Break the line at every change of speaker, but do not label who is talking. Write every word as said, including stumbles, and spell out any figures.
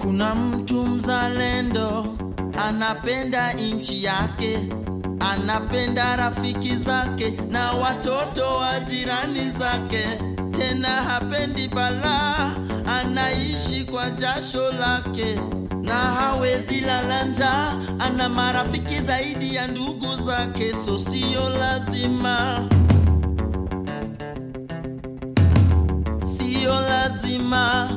Kuna mtu mzalendo, anapenda nchi yake, anapenda rafiki zake na watoto wa jirani zake. Tena hapendi balaa, anaishi kwa jasho lake na hawezi lala njaa. Ana marafiki zaidi ya ndugu zake, so sio lazima, sio lazima